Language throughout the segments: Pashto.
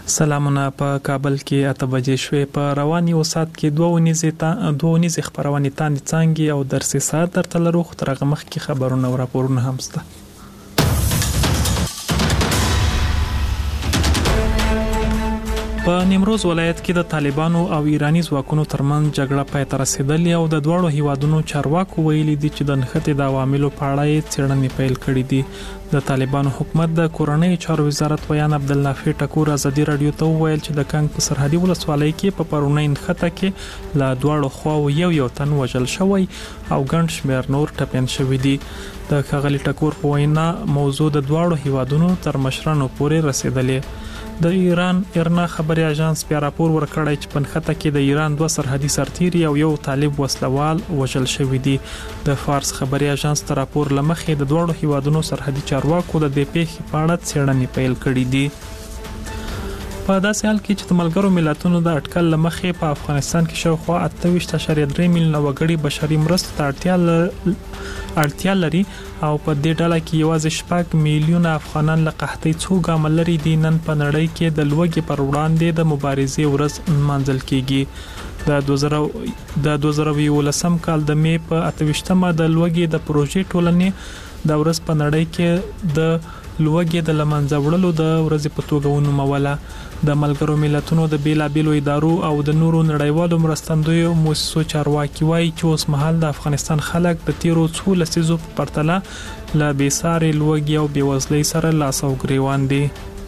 سلامونه. په کابل کې 8 بجې شوې. په رواني وسات کې 2 خبرونه تاندې څنګه او درسي ساعت درته لرو. خو تر هغه مخکې خبرونه او راپورونه هم شته. په نیمروز ولایت کې د طالبانو او ایرانی ځواکونو ترمنځ جګړه پای ته رسیدلې او د دوړو هیوادونو چارواکو ویلي دي چې د نښتې د عواملو په اړه څېړنې پیل کړې دي. د طالبانو حکومت د کورنۍ چارو وزارت ویان عبدالنافع ټکور ازادي رادیو ته وویل چې د کنګ په سرحدي ولسوالۍ کې په پرونی نښته کې لا دوړو خواو یو تن وژل شوی او ګڼ شمېر نور ټپیان شوي دي. د ښاغلي ټکور په وینا موضوع د دوړو هیوادونو تر مشرانو پورې رسیدلې. د ایران ارنا خبري اژانس بیا راپور ورکړی چې په نښته کې د ایران 2 سرحدي سرتیري او یو طالب وسلوال وژل شوی دي. د فارس خبري اژانس تر راپور لمخې د دوړو هیوادونو سرحدي چارواکو د دې پیښې په اړه څېړنې پیل کړې دي. په داسې حال کې چې د ملګرو ملتونو د اټکل لمخې په افغانستان کې شاوخوا 28.3 میلیونه وګړي بشري مرستو ته اړتیا لري او په دې ډله کې یوازې 6 میلیونه افغانان له قحطۍ څخه ګام لري دي. نن په نړۍ کې د لوږې پر وړاندې د مبارزې ورځ نمانځل کیږي. د 2011 کال د می په 28مه د لوږې د پروژې ټولنې د ورځ په نړۍ کې د لوږې د لمنځه وړلو د ورځې په توګه ونوموله. د ملګرو ملتونو د بیلابیلو ادارو او د نورو نړیوالو مرستندویو مؤسسو چارواکي وایي چې اوس مهال د افغانستان خلک د تیرو څو لسیزو په پرتله له بېسارې لوږې او بېوزلۍ سره لاس او ګریوان دي.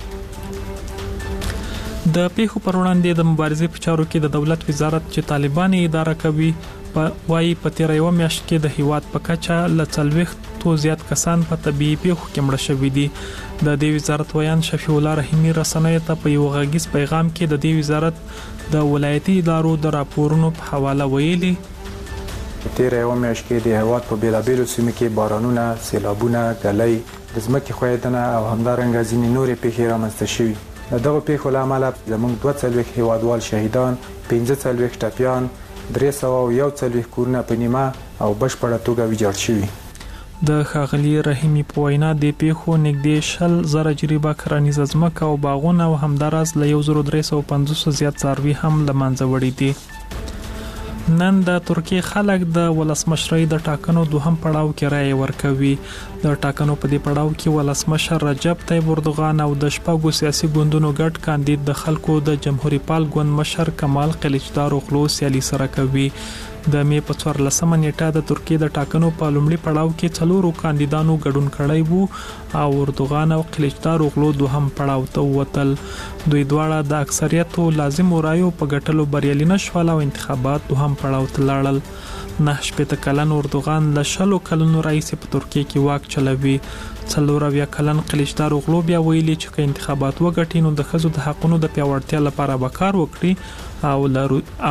د پیښو پر وړاندې د مبارزې په چارو کې د دولت وزارت چې طالبان اداره کوي وایي په تیر یو میاشت کې د هیواد په کچه له 40 زیات کسان په طبيعي پیښو کې مړه شوي دي. د دې وزارت ویان شفیع الله رحیمی رسنیو ته په یو غږیز پیغام کې د دې وزارت د ولایتي ادارو د راپورونو په حواله ویلي تیر یو میاشت کې د هیواد په بیلابیلو سیمو کې بارانونه، سیلابونه، ګلۍ، د ځمکې ښویدنه او همدارنګه ځینې نورې پیښې رامنځته شوي. د دغو پیښو له امله زموږ 42 هیوادوال شهیدان، 45 ټپیان، 341 کورونه په نیمه او بشپړه توګه ویجاړ شوي. د ښاغلي رحیمی په وینا د پیښو نږدې 10,000 جریبه کرنیزه ځمکه او باغونه او همداراز له 1350 زیات څاروي هم له منځه وړي دي. نن د ترکیې خلک د ولسمشرۍ د ټاکنو دوهم پړاو کې رائے ورکوي. د ټاکنو په دې پړاو کې ولسمشر رجب طیب اردوغان او د شپږو سیاسي ګوندونو ګډ کاندید د خلکو د جمهوریت پال ګوند مشر کمال قلیچدار اوغلو سیالي سره کوي. د می په 14 نیټه د ترکیې د ټاکنو په لومړي پړاو کې 4 کاندیدانو ګډون کړی وو او اردوغان او قلیچدار اوغلو دوهم پړاو ته ووتل. دوی دواړه د اکثریتو لازم رایو په ګټلو بریالي نشول او انتخابات دوهم پړاو ته لاړل. 9 کلن اردوغان له 20 کلونو راهیسې په ترکیې کې واک چلوي. 40 کلن قلیچدار اوغلو بیا ویلي چې که انتخابات وګټي نو د ښځو د حقونو د پیاوړتیا لپاره به کار وکړي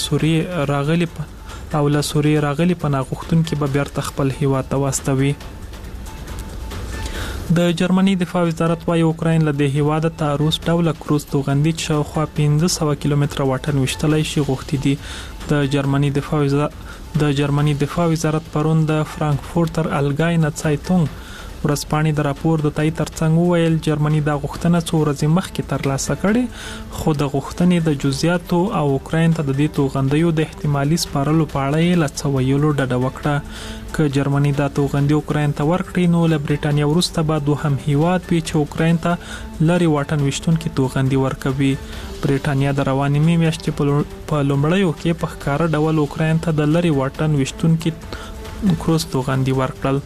او له سوریې راغلي پناه غوښتونکي به بیرته خپل هیواد ته واستوي. د جرمني دفاع وزارت وايي اوکراین له دې هیواده ته روس ډوله کروز توغندي چې شاوخوا 1500 کیلومتره واټن وشتلای شي غوښتي دي. د جرمني دفاع وزارت پرون د فرانکفورتر الګاینه سایتونګ ورځپاڼې د راپور د تایید ترڅنګ وویل جرمني دا غوښتنه څو ورځې مخکې ترلاسه کړې خو د غوښتنې د جزئیاتو او اوکراین ته د دې توغندیو د احتمالي سپارلو په اړه یې له څه ویلو ډډه وکړه. که جرمني دا توغندي اوکراین ته ورکړي نو له برېټانیا وروسته به دوهم هیواد وي چې اوکراین ته لرې واټن وشتونکي توغندي ورکوي. برېټانیا د روانې میاشتې په لومړیو کې په ښکاره ډول اوکراین ته د لرې واټن وشتونکي کروز توغندي ورکړل.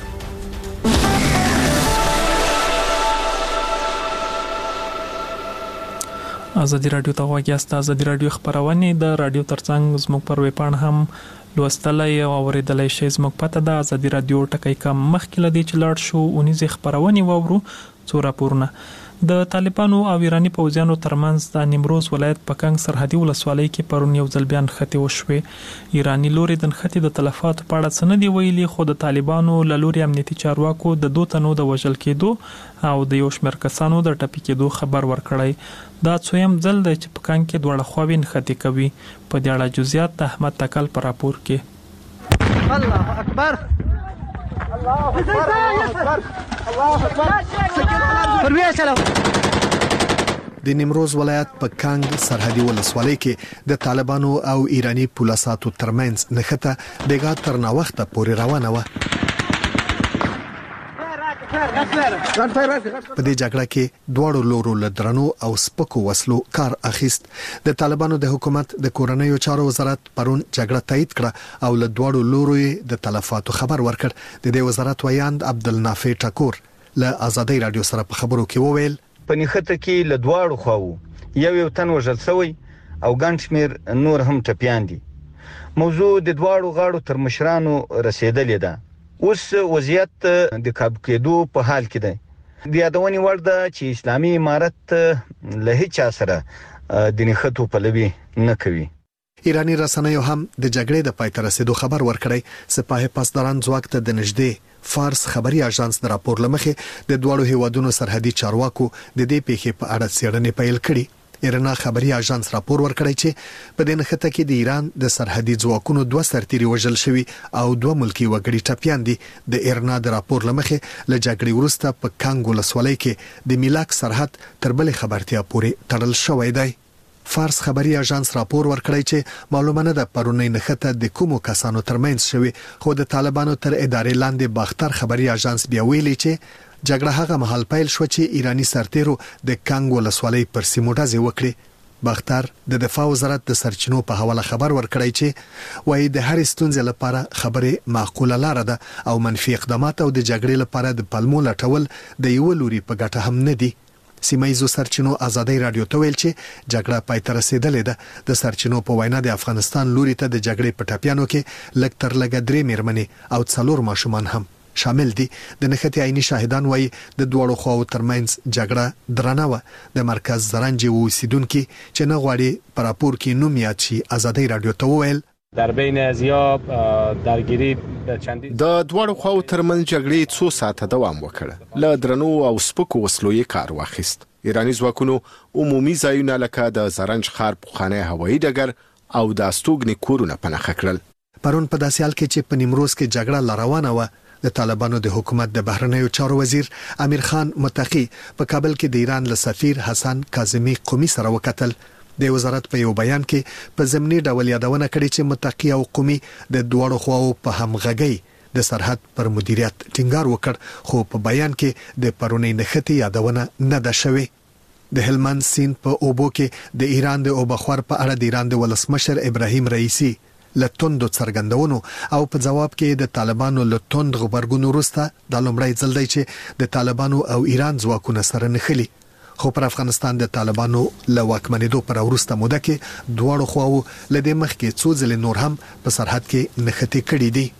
ازادي رادیو ته غواړئ ازادي رادیو خبرونه د رادیو ترڅنګ زموږ پر ویبپاڼه هم لوستلای او اوریدلای شئ. زموږ پته د ازادي رادیو ټکی کم مخکې لدی چې لاړ شو اونیزه خبرونه وورو څو راپورونه. د طالبانو او ایرانی پوځیانو ترمنځ د نیمروز ولایت په کنګ سرحدي ولسوالۍ کې پرون یو ځل بیا نښتې وشوې. ایرانی لوري د نښتې د تلفاتو په اړه څه نه دی ویلي خو د طالبانو له لوري امنیتي چارواکو د 2 تنو د وژل کېدو او د یو شمېر کسانو د ټپي کېدو خبر ورکړی. دا څویم ځل دی چې په کنګ کې دوړه خواوې نښتې کوي. په دې اړه جزئیات د احمد تکل په راپور کې. الله اکبر الله اکبر الله اکبر د نیمروز ولایت په کانګ سرحدي ولسوالۍ کې د طالبانو او ایرانی پولیساتو ترمنځ نښته بیګا تر ناوخته پورې روانه وه. په دې جګړه کې دواړو لورو له درنو او سپکو وسلو کار اخیست. د طالبانو د حکومت د کورنیو چارو وزارت پرون جګړه تایید کړه او له دواړو لورو د تلفاتو خبر ورکړ. د دې وزارت ویاند عبدالنافع ټکور له آزادۍ رادیو سره په خبرو کې وویل په نښته کې له دواړو خواو یو تن وژل شوی او ګڼ شمېر نور هم ټپیان دي. موضوع د دواړو غاړو تر مشرانو رسیدلې ده. اوس وضعیت د کابو کېدو په حال کې دی. د یادونې وړ ده چې اسلامي امارت له هیچا سره د نښتو پلوي نه کوي. ایرانی رسنیو هم د جګړې د پای ته رسیدو خبر ورکړی. سپاه پاسداران ځواک ته د نږدې فارس خبري اژانس د راپور لمخې د دوړو هیوادونو سرحدي چارواکو د دې پیښې په اړه څېړنې پیل کړي. ایرنا خبري اژانس راپور ورکړی چې په دې نښته کې د ایران د سرحدي ځواکونو 2 سرتیري وژل شوي او 2 ملکی وګړي ټپیان دي. د ایرنا د راپور لمخې له جګړې وروسته په کانګ ولسوالۍ کې د میلاک سرحد تر بلې خبرتیا پورې تړل شوی دی. فارس خبري اژانس راپور ورکړی چې معلومه نه ده پرونی نښته د کومو کسانو ترمنځ شوی، خو د طالبانو تر ادارې لاندې باختر خبري اژانس بیا ویلي چې جګړه هغه مهال پیل شو چې ایرانی سرتیرو د کانګ ولسوالۍ پر سیمو ډزې وکړې. باختر د دفاع وزارت د سرچینو په حواله خبر ورکړی چې وایي د هر ستونزې لپاره خبره معقوله لاره ده او منفي اقدامات او د جګړې لپاره د پلمو لټول د یو لوري په ګټه هم نه دي. سیمایزو سرچینو آزادۍ رادیو ته ویل چې جګړه پای ته رسیدلې ده. د سرچینو په وینا د افغانستان لوري ته د جګړې په ټاپیانو کې لږ تر لږه 3 میرمنې او 4 ماشومان هم شامل دي. د نښتې عیني شاهدان وایي د دوړو خواو ترمنځ جګړه درنه وه. د مرکز زرنج اوسیدونکو چې نه غواړي په راپور کې نوم یاد شي آزادۍ رادیو ته وویل در بین ازیاب درگیری د دوړو خواو ترمنځ جګړې 2 ساعته دوام وکړ. له درنو او سپکو وسلو یې کار واخیست. ایرانی ځواکونو عمومي ځایونه لکه د زرنج ښار پخوانی هوایي ډګر او د استوګنې کورونه په نښه کړل. پرون په داسې حال کې چې په نیمروز کې جګړه روانه وه، د طالبانو د حکومت د بهرنیو چارو وزیر امیر خان متقی په کابل کې د ایران له سفیر حسن کاظمی قومي سره وکتل. د وزارت په یو بیان کې په ضمني ډول یادونه کړې چې متقی او قومي د دوړو خواو په همغږۍ د سرحد پر مدیریت ټینګار وکړ، خو په بیان کې د پرونی نښتې یادونه نه ده شوې. د هلمند سیند په اوبو کې د ایران د اوبخور په اړه د ایران د ولسمشر ابراهیم رئیسی لتوندو څرګندونو او په جواب کې د طالبانو لتوند غبرګون وروسته د لومړی ځل دی چې د طالبانو او ایران ځواکونه سره نښلي. خو پر افغانستان د طالبانو له واکمنېدو پر وروسته موده کې دواړو خواو له دې مخکې څو ځلې نور هم په سرحد کې نښتې کړې دي.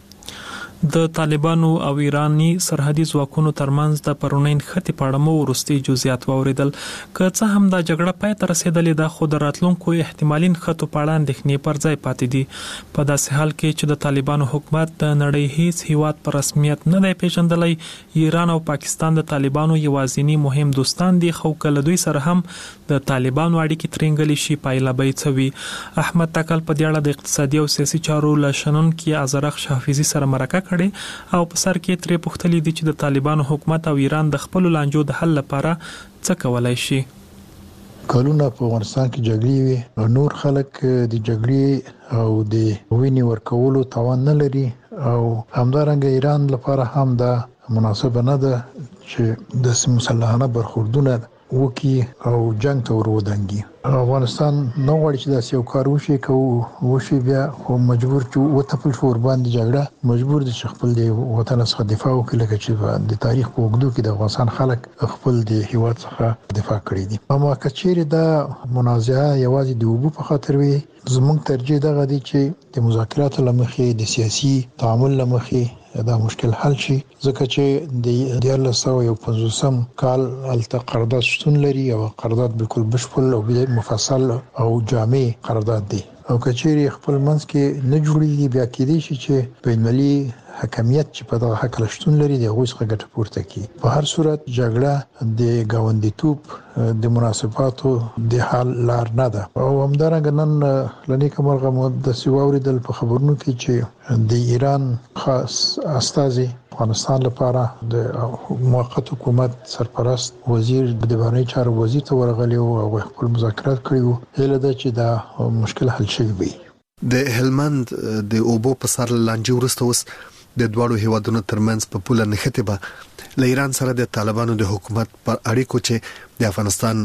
د طالبانو او ایرانی سرحدي ځواکونو ترمنځ د پرونی نښتې په اړه مو وروستي جزئیات واوریدل. که څه هم دا جګړه پای ته رسیدلې ده، خو د راتلونکو احتمالي نښتو په اړه اندېښنې پر ځای پاتې دي. په داسې حال کې چې د طالبانو حکومت د نړۍ هیڅ هیواد په رسمیت نه دی پیژندلی، ایران او پاکستان د طالبانو یوازینی مهم دوستان دي، خو کله دوی سره هم د طالبانو اړیکې ترنګلې شي پایله به څه وي. احمد تکل په دې اړه د اقتصادي او سیاسي چارو له شنونکي ازرق حافظي سره مرکه کړي او په سر کې ترې پوښتلي دي چې د طالبانو حکومت او ایران د خپل لانجو د حل لپاره څه کولای شي. کلونه په افغانستان کې جګړې وي، نور خلک د جګړې او د وینې ورکولو توان نه لري او همدارنګه ایران لپاره هم دا مناسبه نه ده چې د مسلحانه برخوردونه وکي او جنگ ته ورودانګي. افغانستان نو غواړي چې داسې یو کار وشي بیا خو مجبور چې وتپل شو ور باندې جګړه مجبور دي چې خپل د وطن څخه دفاع وکړي، لکه چې د تاریخ په اوږدو کې د افغانستان خلک خپل د هیواد څخه دفاع کړي دي. اما کچېرې دا منازعه یوازې د اوبو په خاطر وي، زموږ ترجیح دغه دی چې د مذاکراتو لمخې د سیاسي تعامل لمخې دا مشکل حل شي، ځکه چې د 1950 کال الته قرارداد شتون لري او قرارداد بالکل بشپړ او مفصل او جامع قرارداد دی او کچېرې خپل منځ کې نه جوړیږي، بیا کېدای شي چې بین‌المللي حکمیت چې په دغه حق لشتون لري د هغوی څخه ګټه پورته کوي. په هر صورت جګړه د ګاونډیتوب د مناسباتو د حل لار نه ده. او همدارنګه نن لنیکه مرغه د سیواوریدل په خبرونو کې چې د ایران خاص استازي افغانستان لپاره د موقت حکومت سرپرست وزیر د بهرنی چارو وزیر ته ورغلی او خپل مذاکرات کړي وو. هله دا چې دا مشکل حل شي وي. د هلمند د اوبو په سر لاندې ورسته اوس د دواړو هیوادونو ترمنځ په پوله نښته به له ایران سره د طالبانو د حکومت پر اړیکو چې د افغانستان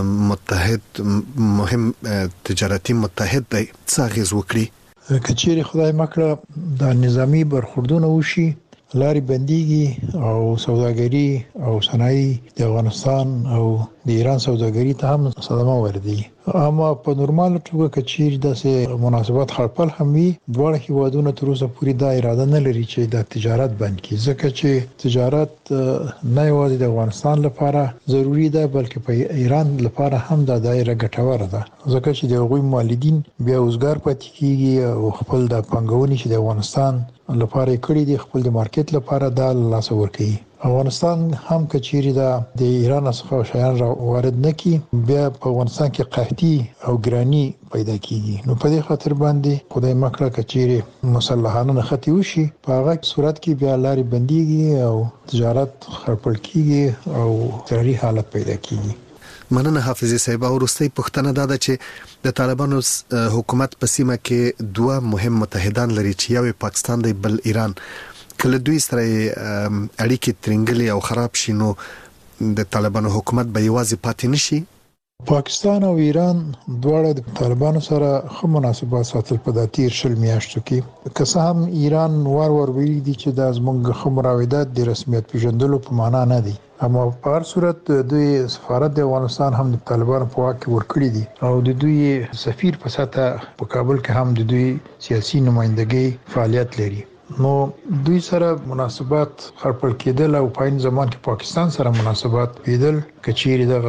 متحد مهم تجارتي متحد دی څه اغیز وکړي. کچېری خدای مکړه د نظامی برخوردونه وشي، لارې بنديږي او سوداګري او صنایع د افغانستان او د ایران سوداګري ته هم صدمه وردی. اما په نورمال توګه کچېری داسې مناسبات خپل هم وي، دواړه هیوادونه تر اوسه پورې دا اراده نه لري چې د تجارت بند کړي، ځکه چې تجارت نه یوازې د افغانستان لپاره ضروری ده بلکې په ایران لپاره هم دا دایره ګټوره ده، ځکه چې د هغوی مالدین بیا اوسګار پاتې کیږي او خپل د پنګونې چې د افغانستان لپاره کړی دی خپل د مارکیټ لپاره دا لاس ورکړي. افغانستان هم کچېری دا د ایران څخه شیان را وارد نکي، بیا په افغانستان کې قحطي او ګرانی پیدا کیږي. نو په دې خاطر باندې خدای مکړه کچېری مسلحانه نختی وشي، په هغه صورت کې بیا لارې بنديږي او تجارت خرپړ کیږي او ضروري حالت پیدا کیږي. مننه حافظ صاحب. ورستۍ پښتنه دا ده چې د طالبانو حکومت په سیمه کې دوه مهم متحدان لري چې یو پاکستان دی بل ایران. کله دوی سره اړیکې ترنګلې او خراب شي نو د طالبانو حکومت به یوازې پاتې نشي. پاکستان او ایران دواړه د طالبانو سره ښه مناسبات ساتل په د تیر شل میاشتو کې، که څه هم ایران وار ویلي دي چې د زموږ ښه مراودات د رسمیت پیژندلو په معنا نه دي، اما په هر صورت دوی سفارت د افغانستان هم د طالبانو په واک کې ورکړي دي او د دوی سفیر په سطح په کابل کې هم د دوی سیاسي نمائندګي فعالیت لري. نو دوی سره مناسبات خرپړ کېدل او په زمان کې پاکستان سره مناسبات پیدل کچېری دغه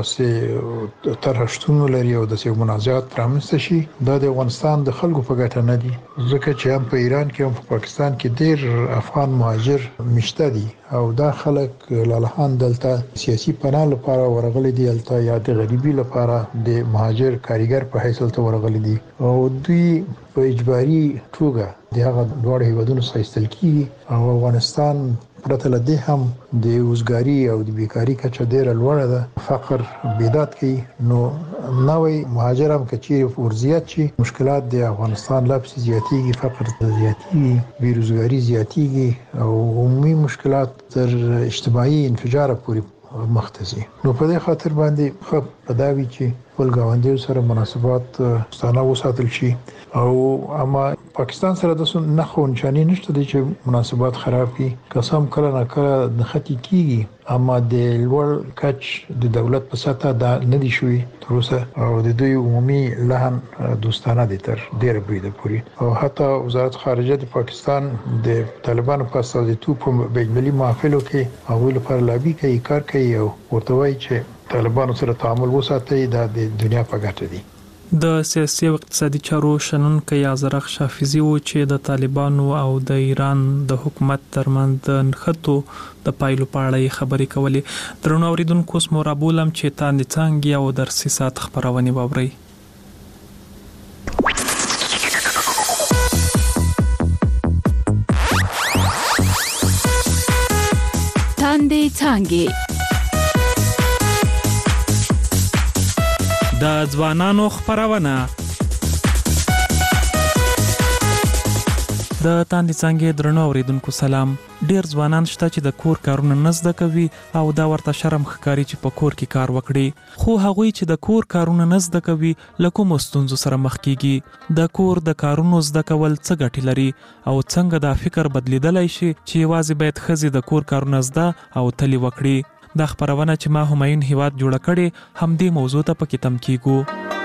څه ترشتون لري او د څه منازعات پرامسته شي، دا د افغانستان د خلکو په ګټه نه دي، ځکه چې هم په ایران کې هم په پاکستان کې ډېر افغان مهاجر مشته دي او دا خلک لالهان دلته سیاسي پناه لپاره ورغلي دي، دلته یا د غریبي لپاره د مهاجر کاریګر په حیث ته ورغلي دي او دوی په اجباري توګه دغه دواړه هیوادونو سره ایستل کیږي او افغانستان پرته له دې هم د اوسګاری او د بیکاری کچه ډیره لوړه ده، فقر بیداد کوي. نو نوې مهاجر هم کچې ورزيات شي مشکلات د افغانستان لا پسې زیاتېږي، فقر زیاتېږي، بیروزګاری زیاتېږي او عمومي مشکلات تر اجتماعي انفجار پورې مختصي. نو په دې خاطر باندې خو پداوی چې خپل ګاونډیو سره مناسبات ستانه وساتل شي او اما پاکستان سره د نه خو نشانی نشته چې مناسبات خراب کی، قسم کله نه کله نختی کیږي، اما د لوړ کچ د دولت په سطح دا نه دي شوی تر اوسه او د دوی عمومي لحن دوستانه دي تر ډیره بریده پوری او حتی وزارت خارجه د پاکستان د طالبانو په استازیتوب په بین‌المللي محافلو کې هغوی لپاره لابي کوي، کار کوي او ورته وایي چې طالبانو سره تعامل وساتي دا د دنیا په ګټه دي. د سیاسي او اقتصادي چارو شنونکي آزرخ شافعي و چې د طالبانو او د ایران د حکومت ترمنځ د نښتو د پایلو په اړه خبرې کولې. درنو اوریدونکو اوس مو رابولم چې تاندې څنګه او درسي سات خبرونه واوري. تاندې څنګه د ځوانانو خبرونه. د تاندې څنګه درنو اوریدونکو سلام. ډیر ځوانان شته چې د کور کارونه نه زده کوي او دا ورته شرم ښکاري چې په کور کې کار وکړي، خو هغوی چې د کور کارونه نه زده کوي له کومو ستونزو سره مخ کیږي. د کور د کارونو زده کول څه ګټې لري او څنګه دا فکر بدلیدلی شي چې یوازې باید ښځې د کور کارونه زده او تلي وکړي. دا خبرونه چې ما همایون هیواد جوړ کړي همدې موضوع ته پکې تم کیږو.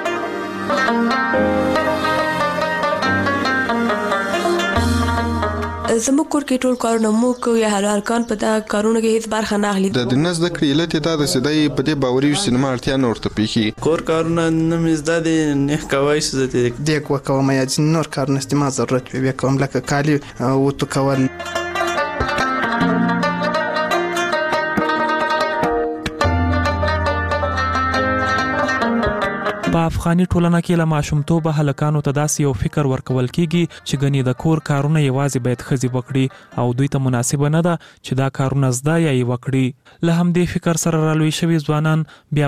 زموږ کور کې ټول کارونه مو کوي، یا هلکان په دا کارونه کې هیڅ برخه نه اخلي. د دنیا زده کړې علت دا د سیدای په دې باوري سینما اړتیا نه ورته پیخي. کور کارونه نه مزده دي نه کوي څه دې د کومه یا نور کارونه استعمال ضرورت وي کوم لکه کالی او تو کول. په افغاني ټولنه کې له ماشومتوبه هلکانو ته داسې یو فکر ورکول کیږي چې ګنې د کور کارونه یوازې باید ښځې وکړي او دوی ته مناسبه نه ده چې دا کارونه زده یا یې وکړي. له همدې فکر سره رالوی شوي ځوانان بیا